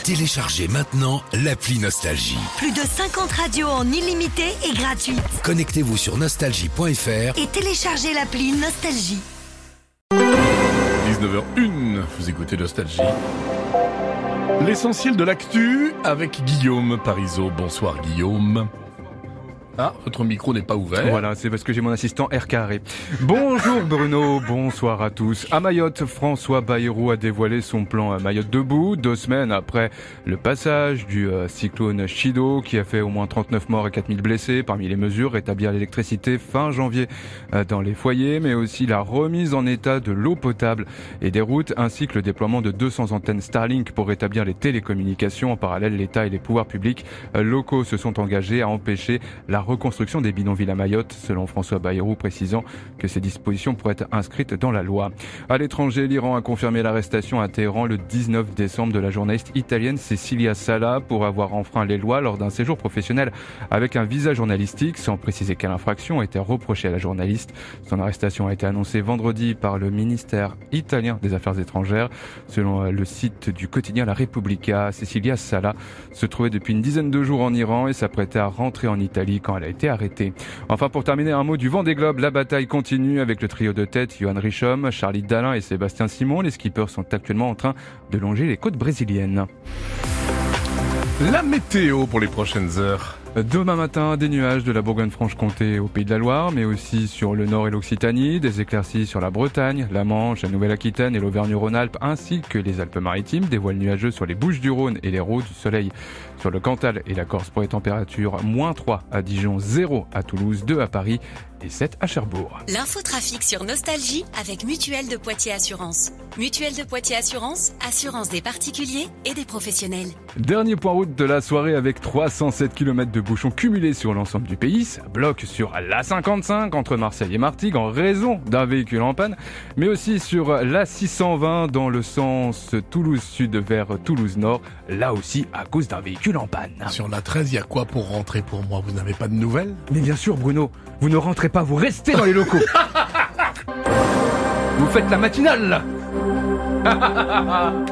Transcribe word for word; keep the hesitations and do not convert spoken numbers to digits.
Téléchargez maintenant l'appli Nostalgie. Plus de cinquante radios en illimité et gratuite. Connectez-vous sur nostalgie point f r et téléchargez l'appli Nostalgie. dix-neuf heures une, vous écoutez Nostalgie. L'essentiel de l'actu avec Guillaume Parisot. Bonsoir Guillaume. Ah, votre micro n'est pas ouvert. Voilà, c'est parce que j'ai mon assistant R carré. Bonjour Bruno, bonsoir à tous. À Mayotte, François Bayrou a dévoilé son plan Mayotte debout, deux semaines après le passage du euh, cyclone Chido qui a fait au moins trente-neuf morts et quatre mille blessés. Parmi les mesures, rétablir l'électricité fin janvier euh, dans les foyers, mais aussi la remise en état de l'eau potable et des routes, ainsi que le déploiement de deux cents antennes Starlink pour rétablir les télécommunications. En parallèle, l'État et les pouvoirs publics euh, locaux se sont engagés à empêcher la reconstruction des bidonvilles à Mayotte, selon François Bayrou, précisant que ces dispositions pourraient être inscrites dans la loi. À l'étranger, l'Iran a confirmé l'arrestation à Téhéran le dix-neuf décembre de la journaliste italienne Cecilia Sala pour avoir enfreint les lois lors d'un séjour professionnel avec un visa journalistique, sans préciser quelle infraction a été reprochée à la journaliste. Son arrestation a été annoncée vendredi par le ministère italien des Affaires étrangères. Selon le site du quotidien La Repubblica, Cecilia Sala se trouvait depuis une dizaine de jours en Iran et s'apprêtait à rentrer en Italie quand elle a été arrêtée. Enfin, pour terminer, un mot du Vendée Globe. La bataille continue avec le trio de tête, Johan Richomme, Charlie Dalin et Sébastien Simon. Les skippers sont actuellement en train de longer les côtes brésiliennes. La météo pour les prochaines heures. Demain matin, des nuages de la Bourgogne-Franche-Comté au Pays de la Loire, mais aussi sur le Nord et l'Occitanie, des éclaircies sur la Bretagne, la Manche, la Nouvelle-Aquitaine et l'Auvergne-Rhône-Alpes, ainsi que les Alpes-Maritimes, des voiles nuageux sur les Bouches-du-Rhône et les Rhônes, du soleil sur le Cantal et la Corse pour les températures moins trois à Dijon, zéro à Toulouse, deux à Paris et sept à Cherbourg. L'infotrafic sur Nostalgie avec Mutuelle de Poitiers Assurance. Mutuelle de Poitiers Assurance, assurance des particuliers et des professionnels. Dernier point route de la soirée avec trois cent sept kilomètres de bouchons cumulés sur l'ensemble du pays. Ça bloque sur l'A cinquante-cinq entre Marseille et Martigues en raison d'un véhicule en panne, mais aussi sur l'A six cent vingt dans le sens Toulouse-Sud vers Toulouse-Nord, là aussi à cause d'un véhicule en panne. Sur la treize, il y a quoi pour rentrer pour moi? Vous n'avez pas de nouvelles? Mais bien sûr Bruno, vous ne rentrez pas, vous restez dans les locaux. Vous faites la matinale.